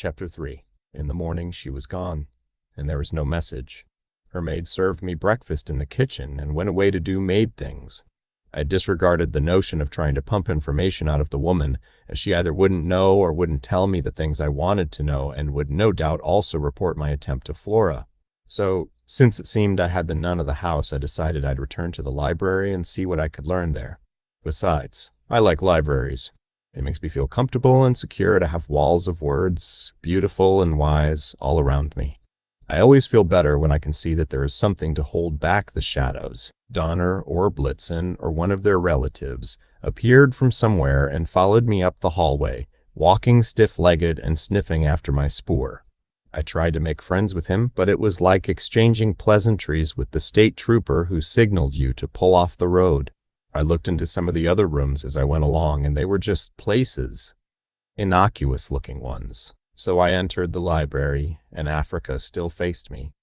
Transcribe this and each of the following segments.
Chapter 3. In the morning she was gone, and there was no message. Her maid served me breakfast in the kitchen and went away to do maid things. I disregarded the notion of trying to pump information out of the woman, as she either wouldn't know or wouldn't tell me the things I wanted to know and would no doubt also report my attempt to Flora. So, since it seemed I had the none of the house, I decided I'd return to the library and see what I could learn there. Besides, I like libraries. It makes me feel comfortable and secure to have walls of words, beautiful and wise, all around me. I always feel better when I can see that there is something to hold back the shadows. Donner or Blitzen or one of their relatives appeared from somewhere and followed me up the hallway, walking stiff-legged and sniffing after my spoor. I tried to make friends with him, but it was like exchanging pleasantries with the state trooper who signaled you to pull off the road. I looked into some of the other rooms as I went along, and they were just places. Innocuous-looking ones. So I entered the library, and Africa still faced me.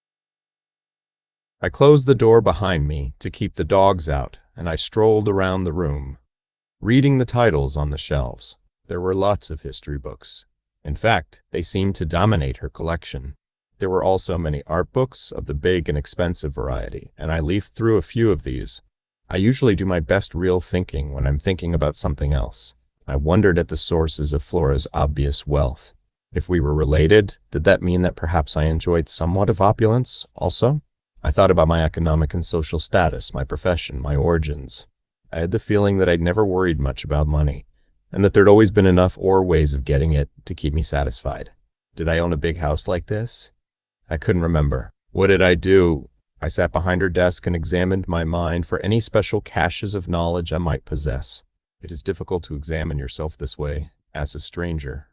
I closed the door behind me to keep the dogs out, and I strolled around the room, reading the titles on the shelves. There were lots of history books. In fact, they seemed to dominate her collection. There were also many art books of the big and expensive variety, and I leafed through a few of these. I usually do my best real thinking when I'm thinking about something else. I wondered at the sources of Flora's obvious wealth. If we were related, did that mean that perhaps I enjoyed somewhat of opulence also? I thought about my economic and social status, my profession, my origins. I had the feeling that I'd never worried much about money, and that there'd always been enough or ways of getting it to keep me satisfied. Did I own a big house like this? I couldn't remember. What did I do? I sat behind her desk and examined my mind for any special caches of knowledge I might possess. It is difficult to examine yourself this way, as a stranger.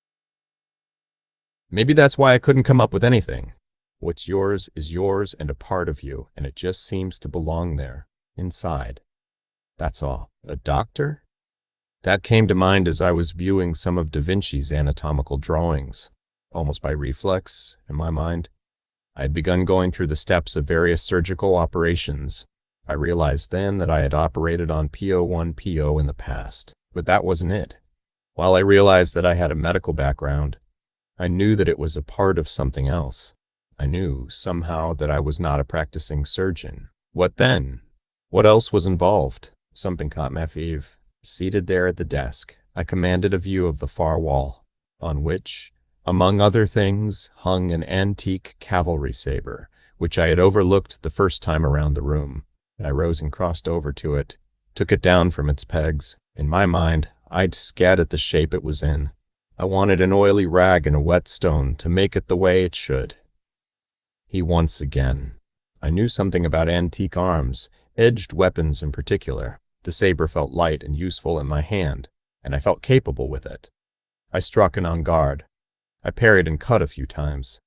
Maybe that's why I couldn't come up with anything. What's yours is yours and a part of you, and it just seems to belong there, inside. That's all. A doctor? That came to mind as I was viewing some of Da Vinci's anatomical drawings. Almost by reflex, in my mind, I had begun going through the steps of various surgical operations. I realized then that I had operated on P01PO in the past, but that wasn't it. While I realized that I had a medical background, I knew that it was a part of something else. I knew, somehow, that I was not a practicing surgeon. What then? What else was involved? Something caught my Mafive. Seated there at the desk, I commanded a view of the far wall, on which, among other things, hung an antique cavalry saber, which I had overlooked the first time around the room. I rose and crossed over to it, took it down from its pegs. In my mind, I'd scat at the shape it was in. I wanted an oily rag and a whetstone to make it the way it should. He once again. I knew something about antique arms, edged weapons in particular. The saber felt light and useful in my hand, and I felt capable with it. I struck an en garde. I parried and cut a few times.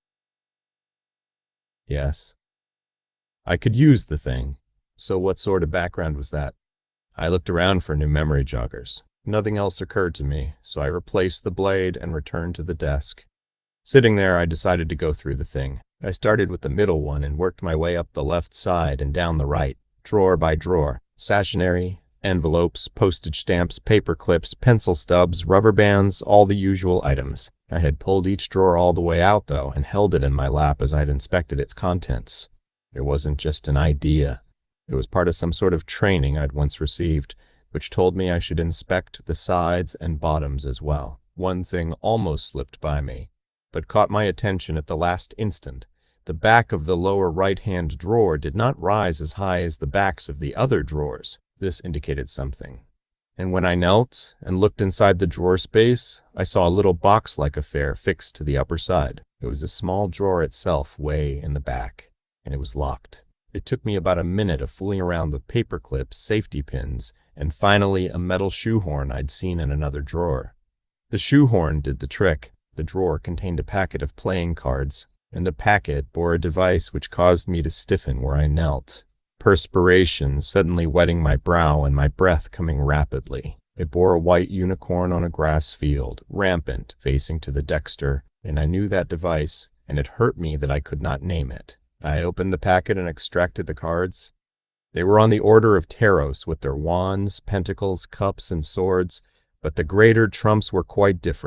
Yes. I could use the thing. So what sort of background was that? I looked around for new memory joggers. Nothing else occurred to me, so I replaced the blade and returned to the desk. Sitting there, I decided to go through the thing. I started with the middle one and worked my way up the left side and down the right, drawer by drawer. Stationery, envelopes, postage stamps, paper clips, pencil stubs, rubber bands, all the usual items. I had pulled each drawer all the way out, though, and held it in my lap as I'd inspected its contents. It wasn't just an idea. It was part of some sort of training I'd once received, which told me I should inspect the sides and bottoms as well. One thing almost slipped by me, but caught my attention at the last instant. The back of the lower right-hand drawer did not rise as high as the backs of the other drawers. This indicated something. And when I knelt and looked inside the drawer space, I saw a little box-like affair fixed to the upper side. It was a small drawer itself way in the back, and it was locked. It took me about a minute of fooling around with paper clips, safety pins, and finally a metal shoehorn I'd seen in another drawer. The shoehorn did the trick. The drawer contained a packet of playing cards, and the packet bore a device which caused me to stiffen where I knelt, perspiration suddenly wetting my brow and my breath coming rapidly. It bore a white unicorn on a grass field, rampant, facing to the dexter, and I knew that device, and it hurt me that I could not name it. I opened the packet and extracted the cards. They were on the order of Taros, with their wands, pentacles, cups, and swords, but the greater trumps were quite different.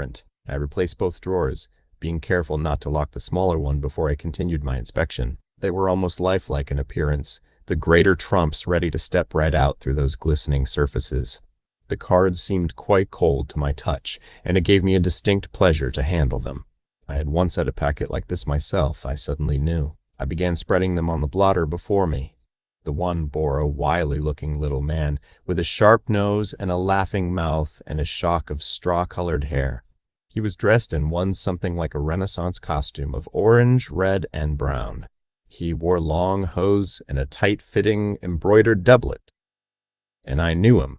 I replaced both drawers, being careful not to lock the smaller one before I continued my inspection. They were almost lifelike in appearance, the greater trumps ready to step right out through those glistening surfaces. The cards seemed quite cold to my touch, and it gave me a distinct pleasure to handle them. I had once had a packet like this myself, I suddenly knew. I began spreading them on the blotter before me. The one bore a wily-looking little man, with a sharp nose and a laughing mouth and a shock of straw-colored hair. He was dressed in one something like a Renaissance costume of orange, red, and brown. He wore long hose and a tight-fitting, embroidered doublet. And I knew him.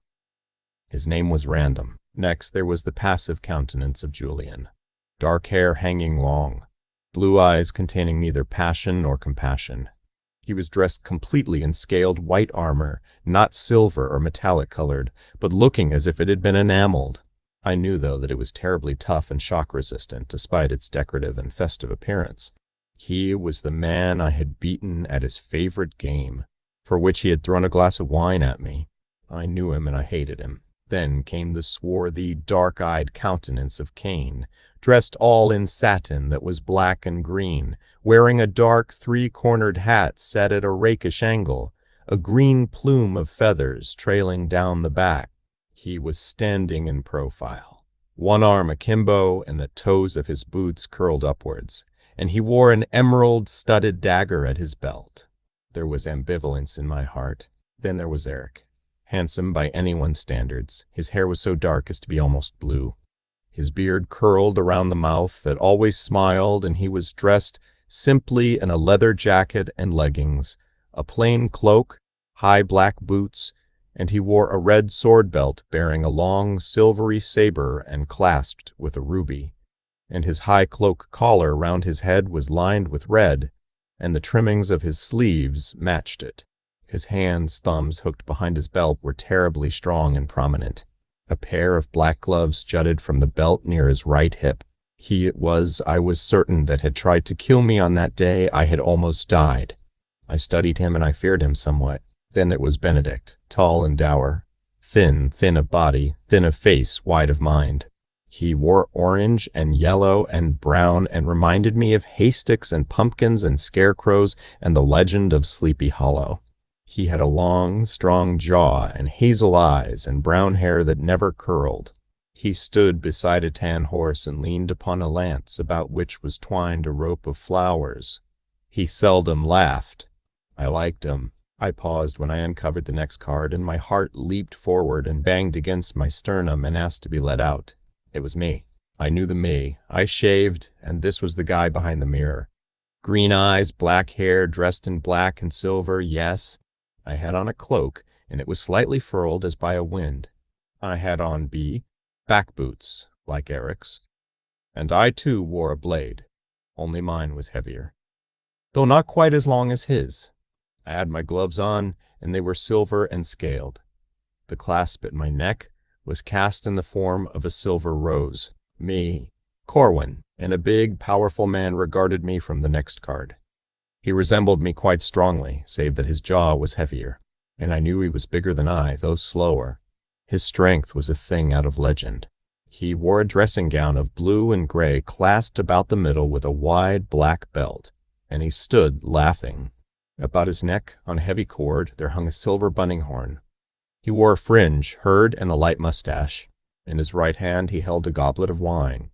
His name was Random. Next, there was the passive countenance of Julian. Dark hair hanging long, blue eyes containing neither passion nor compassion. He was dressed completely in scaled white armor, not silver or metallic colored, but looking as if it had been enameled. I knew, though, that it was terribly tough and shock-resistant, despite its decorative and festive appearance. He was the man I had beaten at his favorite game, for which he had thrown a glass of wine at me. I knew him and I hated him. Then came the swarthy, dark-eyed countenance of Cain, dressed all in satin that was black and green, wearing a dark three-cornered hat set at a rakish angle, a green plume of feathers trailing down the back. He was standing in profile, one arm akimbo and the toes of his boots curled upwards, and he wore an emerald-studded dagger at his belt. There was ambivalence in my heart. Then there was Eric. Handsome by anyone's standards, his hair was so dark as to be almost blue. His beard curled around the mouth that always smiled, and he was dressed simply in a leather jacket and leggings, a plain cloak, high black boots, and he wore a red sword belt bearing a long silvery saber and clasped with a ruby, and his high cloak collar round his head was lined with red, and the trimmings of his sleeves matched it. His hands, thumbs hooked behind his belt were terribly strong and prominent. A pair of black gloves jutted from the belt near his right hip. He it was, I was certain, that had tried to kill me on that day I had almost died. I studied him and I feared him somewhat. Then there was Benedict, tall and dour, thin of body, thin of face, wide of mind. He wore orange and yellow and brown and reminded me of haystacks and pumpkins and scarecrows and the legend of Sleepy Hollow. He had a long, strong jaw and hazel eyes and brown hair that never curled. He stood beside a tan horse and leaned upon a lance about which was twined a rope of flowers. He seldom laughed. I liked him. I paused when I uncovered the next card, and my heart leaped forward and banged against my sternum and asked to be let out. It was me. I knew the me. I shaved, and this was the guy behind the mirror. Green eyes, black hair, dressed in black and silver, yes. I had on a cloak, and it was slightly furled as by a wind. I had on back boots, like Eric's. And I, too, wore a blade, only mine was heavier, though not quite as long as his. I had my gloves on, and they were silver and scaled. The clasp at my neck was cast in the form of a silver rose. Me, Corwin, and a big, powerful man regarded me from the next card. He resembled me quite strongly, save that his jaw was heavier, and I knew he was bigger than I, though slower. His strength was a thing out of legend. He wore a dressing gown of blue and gray clasped about the middle with a wide black belt, and he stood laughing. About his neck, on a heavy cord, there hung a silver bunning horn. He wore a fringe, herd, and a light mustache. In his right hand he held a goblet of wine.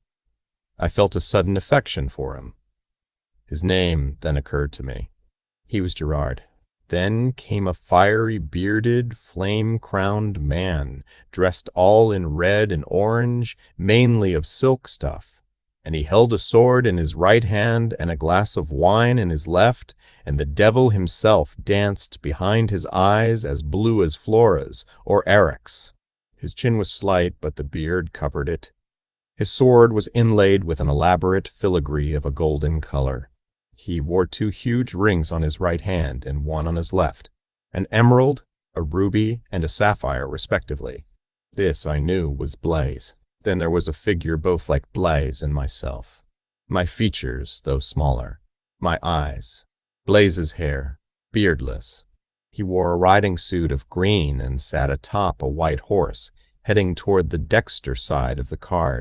I felt a sudden affection for him. His name then occurred to me. He was Gerard. Then came a fiery, bearded, flame-crowned man, dressed all in red and orange, mainly of silk stuff, and he held a sword in his right hand and a glass of wine in his left, and the devil himself danced behind his eyes as blue as Flora's or Eric's. His chin was slight, but the beard covered it. His sword was inlaid with an elaborate filigree of a golden color. He wore 2 huge rings on his right hand and one on his left, an emerald, a ruby, and a sapphire, respectively. This, I knew, was Blaise. Then there was a figure both like Blaise and myself. My features, though smaller. My eyes. Blaise's hair, beardless. He wore a riding suit of green and sat atop a white horse, heading toward the dexter side of the card.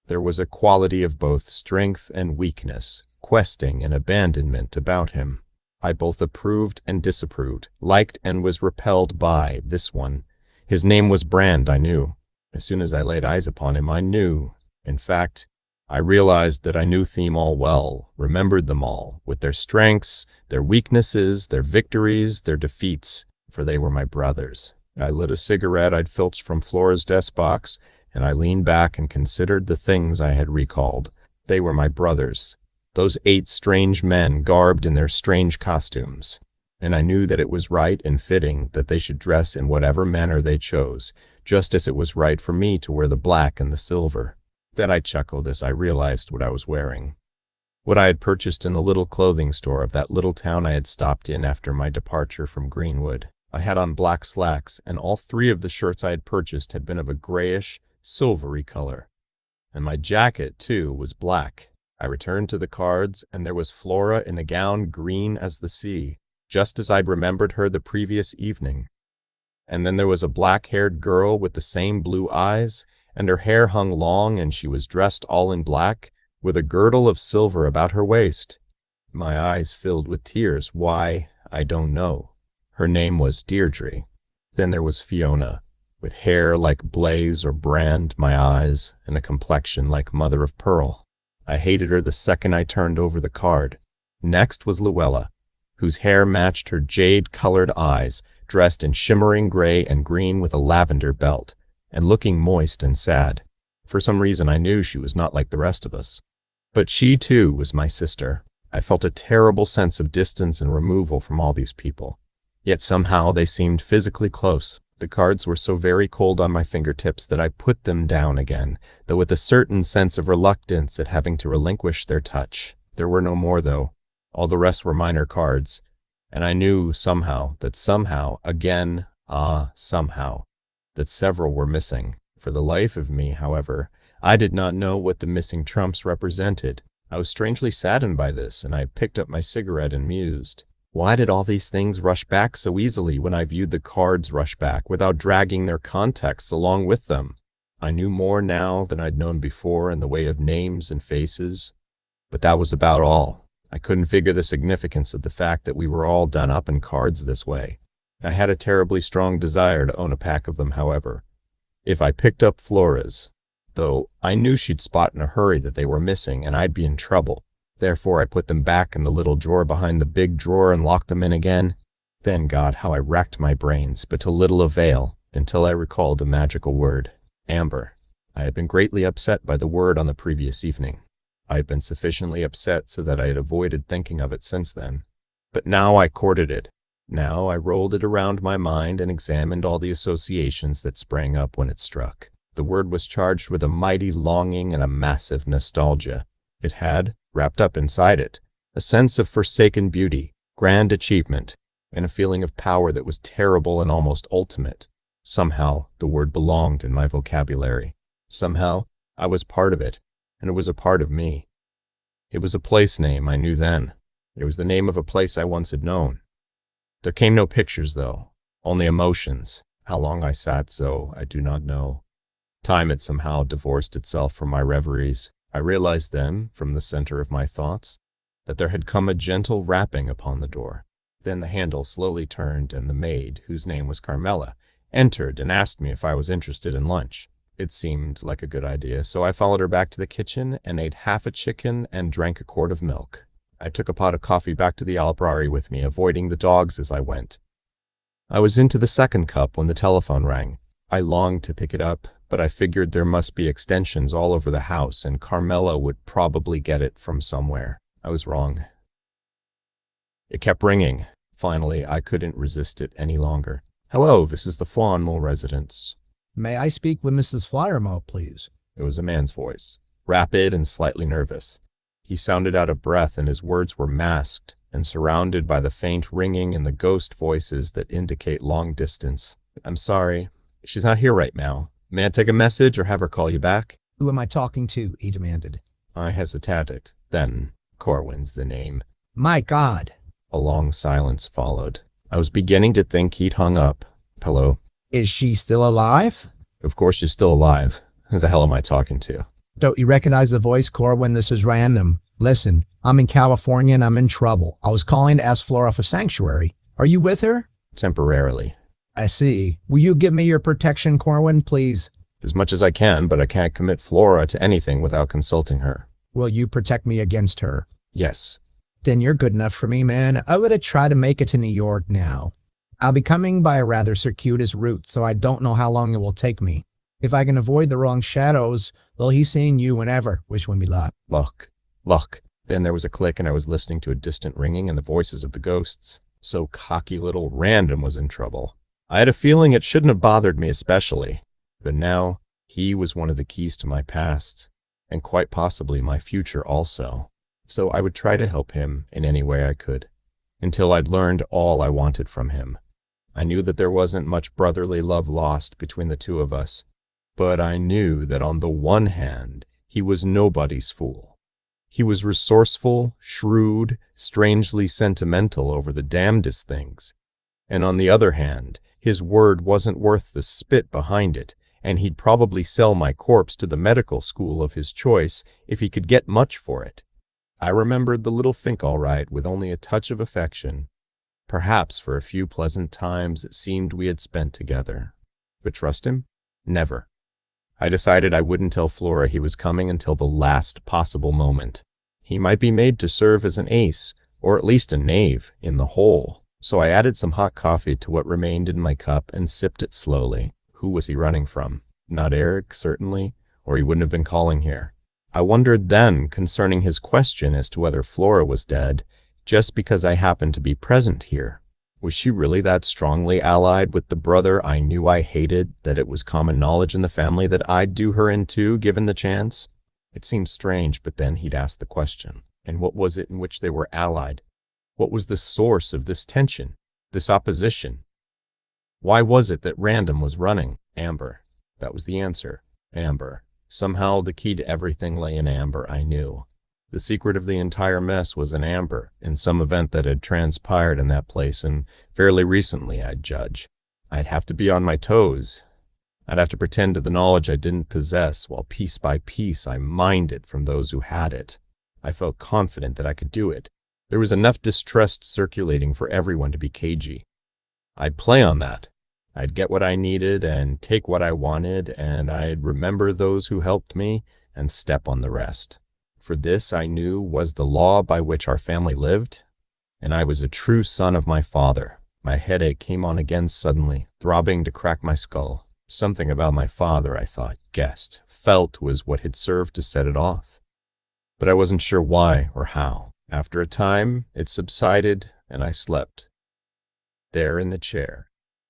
There was a quality of both strength and weakness, questing and abandonment about him. I both approved and disapproved, liked and was repelled by this one. His name was Brand, I knew. As soon as I laid eyes upon him, I knew. In fact, I realized that I knew them all well, remembered them all, with their strengths, their weaknesses, their victories, their defeats, for they were my brothers. I lit a cigarette I'd filched from Flora's desk box, and I leaned back and considered the things I had recalled. They were my brothers, those 8 strange men garbed in their strange costumes, and I knew that it was right and fitting that they should dress in whatever manner they chose, just as it was right for me to wear the black and the silver. Then I chuckled as I realized what I was wearing. What I had purchased in the little clothing store of that little town I had stopped in after my departure from Greenwood. I had on black slacks, and all 3 of the shirts I had purchased had been of a grayish, silvery color. And my jacket, too, was black. I returned to the cards, and there was Flora in a gown green as the sea, just as I'd remembered her the previous evening. And then there was a black-haired girl with the same blue eyes, and her hair hung long, and she was dressed all in black, with a girdle of silver about her waist. My eyes filled with tears. Why, I don't know. Her name was Deirdre. Then there was Fiona, with hair like Blaze or Brand, my eyes, and a complexion like mother of pearl. I hated her the second I turned over the card. Next was Luella, whose hair matched her jade-colored eyes, dressed in shimmering gray and green with a lavender belt, and looking moist and sad. For some reason I knew she was not like the rest of us. But she, too, was my sister. I felt a terrible sense of distance and removal from all these people. Yet somehow they seemed physically close. The cards were so very cold on my fingertips that I put them down again, though with a certain sense of reluctance at having to relinquish their touch. There were no more, though. All the rest were minor cards, and I knew somehow, that several were missing. For the life of me, however, I did not know what the missing trumps represented. I was strangely saddened by this, and I picked up my cigarette and mused. Why did all these things rush back so easily when I viewed the cards rush back without dragging their contexts along with them? I knew more now than I'd known before in the way of names and faces, but that was about all. I couldn't figure the significance of the fact that we were all done up in cards this way. I had a terribly strong desire to own a pack of them, however. If I picked up Flora's, though I knew she'd spot in a hurry that they were missing and I'd be in trouble. Therefore I put them back in the little drawer behind the big drawer and locked them in again. Then, God, how I racked my brains, but to little avail, until I recalled a magical word. Amber. I had been greatly upset by the word on the previous evening. I had been sufficiently upset so that I had avoided thinking of it since then. But now I courted it. Now I rolled it around my mind and examined all the associations that sprang up when it struck. The word was charged with a mighty longing and a massive nostalgia. It had, wrapped up inside it, a sense of forsaken beauty, grand achievement, and a feeling of power that was terrible and almost ultimate. Somehow, the word belonged in my vocabulary. Somehow, I was part of it, and it was a part of me. It was a place name I knew then. It was the name of a place I once had known. There came no pictures, though, only emotions. How long I sat so, I do not know. Time had somehow divorced itself from my reveries. I realized then, from the center of my thoughts, that there had come a gentle rapping upon the door. Then the handle slowly turned, and the maid, whose name was Carmela, entered and asked me if I was interested in lunch. It seemed like a good idea, so I followed her back to the kitchen and ate half a chicken and drank a quart of milk. I took a pot of coffee back to the library with me, avoiding the dogs as I went. I was into the second cup when the telephone rang. I longed to pick it up, but I figured there must be extensions all over the house, and Carmela would probably get it from somewhere. I was wrong. It kept ringing. Finally, I couldn't resist it any longer. Hello, this is the Fawnmole residence. May I speak with Mrs. Flyermo, please? It was a man's voice, rapid and slightly nervous. He sounded out of breath, and his words were masked and surrounded by the faint ringing and the ghost voices that indicate long distance. I'm sorry. She's not here right now. May I take a message or have her call you back? Who am I talking to? He demanded. I hesitated. Then, Corwin's the name. My God. A long silence followed. I was beginning to think he'd hung up. Hello? Is she still alive? Of course she's still alive. Who the hell am I talking to? Don't you recognize the voice, Corwin? This is random. Listen, I'm in California and I'm in trouble. I was calling to ask Flora for sanctuary. Are you with her? Temporarily. I see. Will you give me your protection, Corwin, please? As much as I can, but I can't commit Flora to anything without consulting her. Will you protect me against her? Yes. Then you're good enough for me, man. I'm gonna try to make it to New York now. I'll be coming by a rather circuitous route, so I don't know how long it will take me. If I can avoid the wrong shadows, well, he's seeing you whenever. Wish me luck. Luck. Then there was a click and I was listening to a distant ringing and the voices of the ghosts. So cocky little Random was in trouble. I had a feeling it shouldn't have bothered me especially. But now, he was one of the keys to my past, and quite possibly my future also. So I would try to help him in any way I could, until I'd learned all I wanted from him. I knew that there wasn't much brotherly love lost between the two of us, but I knew that on the one hand, he was nobody's fool. He was resourceful, shrewd, strangely sentimental over the damnedest things. And on the other hand, his word wasn't worth the spit behind it, and he'd probably sell my corpse to the medical school of his choice if he could get much for it. I remembered the little Fink all right, with only a touch of affection, perhaps for a few pleasant times it seemed we had spent together. But trust him? Never. I decided I wouldn't tell Flora he was coming until the last possible moment. He might be made to serve as an ace, or at least a knave, in the hole. So I added some hot coffee to what remained in my cup and sipped it slowly. Who was he running from? Not Eric, certainly, or he wouldn't have been calling here. I wondered then concerning his question as to whether Flora was dead, just because I happened to be present here. Was she really that strongly allied with the brother I knew I hated that it was common knowledge in the family that I'd do her in too, given the chance? It seemed strange, but then he'd asked the question. And what was it in which they were allied? What was the source of this tension, this opposition? Why was it that Random was running? Amber. That was the answer. Amber. Somehow the key to everything lay in Amber, I knew. The secret of the entire mess was in Amber, in some event that had transpired in that place, and fairly recently, I'd judge. I'd have to be on my toes. I'd have to pretend to the knowledge I didn't possess, while piece by piece I mined it from those who had it. I felt confident that I could do it. There was enough distrust circulating for everyone to be cagey. I'd play on that. I'd get what I needed and take what I wanted, and I'd remember those who helped me and step on the rest. For this, I knew, was the law by which our family lived, and I was a true son of my father. My headache came on again suddenly, throbbing to crack my skull. Something about my father, I thought, guessed, felt was what had served to set it off. But I wasn't sure why or how. After a time, it subsided, and I slept. There in the chair.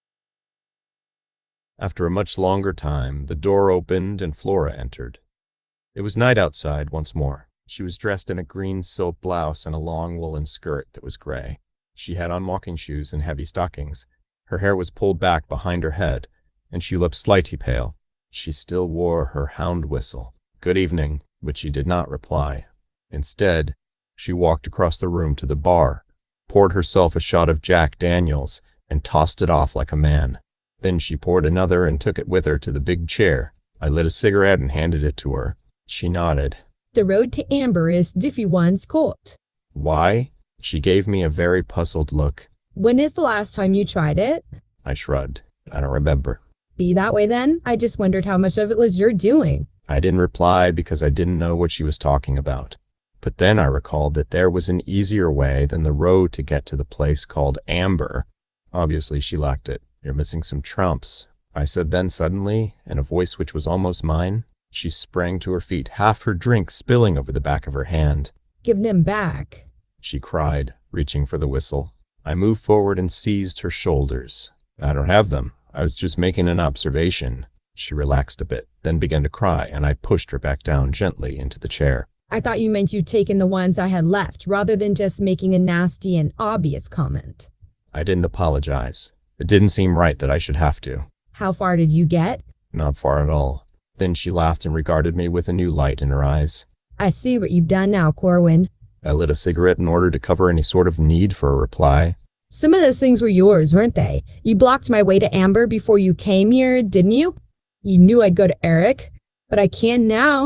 After a much longer time, the door opened and Flora entered. It was night outside once more. She was dressed in a green silk blouse and a long woolen skirt that was gray. She had on walking shoes and heavy stockings. Her hair was pulled back behind her head, and she looked slightly pale. She still wore her hound whistle. Good evening, but she did not reply. Instead, she walked across the room to the bar, poured herself a shot of Jack Daniels, and tossed it off like a man. Then she poured another and took it with her to the big chair. I lit a cigarette and handed it to her. She nodded. The road to Amber is Diffie One's court. Why? She gave me a very puzzled look. When is the last time you tried it? I shrugged. I don't remember. Be that way then. I just wondered how much of it was your doing. I didn't reply because I didn't know what she was talking about. But then I recalled that there was an easier way than the road to get to the place called Amber. Obviously she lacked it. You're missing some trumps, I said then suddenly, in a voice which was almost mine. She sprang to her feet, half her drink spilling over the back of her hand. Give them back, she cried, reaching for the whistle. I moved forward and seized her shoulders. I don't have them. I was just making an observation. She relaxed a bit, then began to cry, and I pushed her back down gently into the chair. I thought you meant you'd taken the ones I had left, rather than just making a nasty and obvious comment. I didn't apologize. It didn't seem right that I should have to. How far did you get? Not far at all. Then she laughed and regarded me with a new light in her eyes. I see what you've done now, Corwin. I lit a cigarette in order to cover any sort of need for a reply. Some of those things were yours, weren't they? You blocked my way to Amber before you came here, didn't you? You knew I'd go to Eric, but I can now.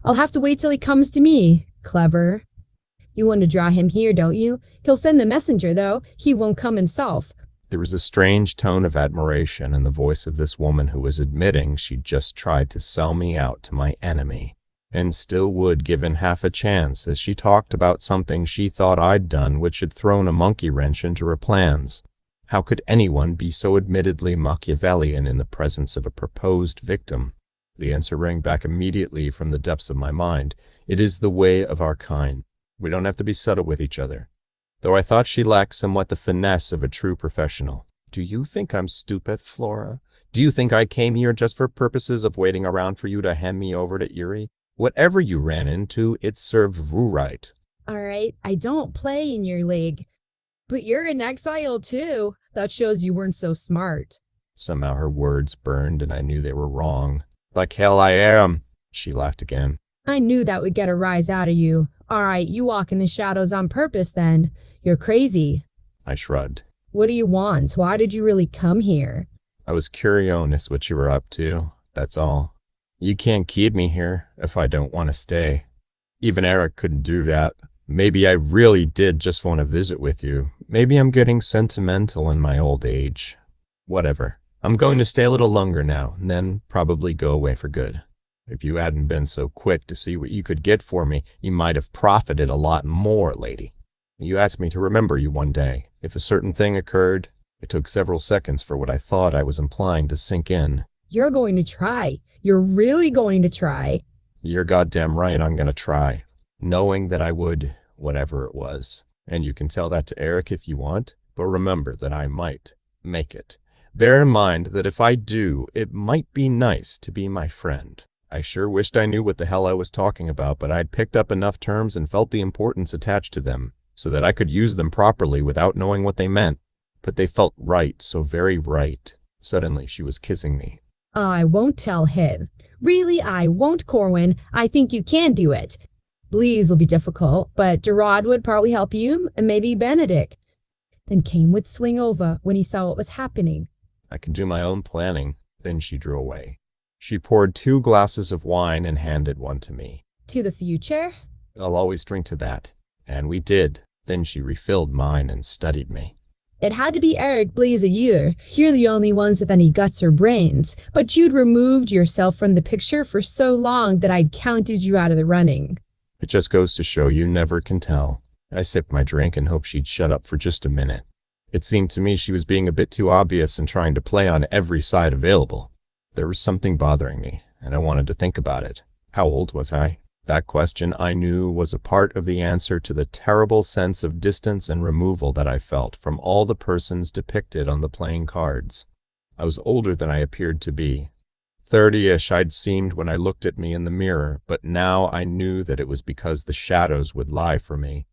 I'll have to wait till he comes to me. Clever. You want to draw him here, don't you? He'll send the messenger, though. He won't come himself. There was a strange tone of admiration in the voice of this woman who was admitting she'd just tried to sell me out to my enemy, and still would given half a chance, as she talked about something she thought I'd done which had thrown a monkey wrench into her plans. How could anyone be so admittedly Machiavellian in the presence of a proposed victim? The answer rang back immediately from the depths of my mind. It is the way of our kind. We don't have to be subtle with each other. Though I thought she lacked somewhat the finesse of a true professional. Do you think I'm stupid, Flora? Do you think I came here just for purposes of waiting around for you to hand me over to Erie? Whatever you ran into, it served you right. All right, I don't play in your league. But you're in exile, too. That shows you weren't so smart. Somehow her words burned, and I knew they were wrong. Like hell I am, she laughed again. I knew that would get a rise out of you. All right, you walk in the shadows on purpose, then. You're crazy. I shrugged. What do you want? Why did you really come here? I was curious what you were up to, that's all. You can't keep me here if I don't want to stay. Even Eric couldn't do that. Maybe I really did just want to visit with you. Maybe I'm getting sentimental in my old age. Whatever. I'm going to stay a little longer now, and then probably go away for good. If you hadn't been so quick to see what you could get for me, you might have profited a lot more, lady. You asked me to remember you one day. If a certain thing occurred, it took several seconds for what I thought I was implying to sink in. You're going to try. You're really going to try. You're goddamn right I'm going to try. Knowing that I would, whatever it was. And you can tell that to Eric if you want, but remember that I might make it. Bear in mind that if I do, it might be nice to be my friend. I sure wished I knew what the hell I was talking about, but I'd picked up enough terms and felt the importance attached to them, so that I could use them properly without knowing what they meant. But they felt right, so very right. Suddenly she was kissing me. I won't tell him. Really, I won't, Corwin. I think you can do it. Bleeze will be difficult, but Gerard would probably help you, and maybe Benedict. Then Cain would swing over when he saw what was happening. I could do my own planning. Then she drew away. She poured 2 glasses of wine and handed one to me. To the future? I'll always drink to that. And we did. Then she refilled mine and studied me. It had to be Eric Bleeze a year. You're the only ones with any guts or brains. But you'd removed yourself from the picture for so long that I'd counted you out of the running. It just goes to show you never can tell. I sipped my drink and hoped she'd shut up for just a minute. It seemed to me she was being a bit too obvious and trying to play on every side available. There was something bothering me, and I wanted to think about it. How old was I? That question, I knew, was a part of the answer to the terrible sense of distance and removal that I felt from all the persons depicted on the playing cards. I was older than I appeared to be. 30-ish I'd seemed when I looked at me in the mirror, but now I knew that it was because the shadows would lie for me.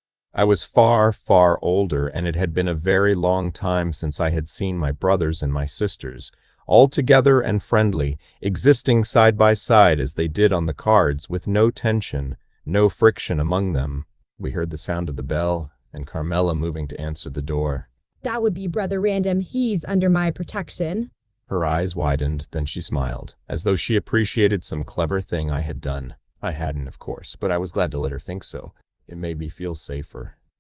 I was far, far older, and it had been a very long time since I had seen my brothers and my sisters, all together and friendly, existing side by side as they did on the cards, with no tension, no friction among them. We heard the sound of the bell, and Carmela moving to answer the door. That would be Brother Random. He's under my protection. Her eyes widened, then she smiled, as though she appreciated some clever thing I had done. I hadn't, of course, but I was glad to let her think so. It made me feel safer.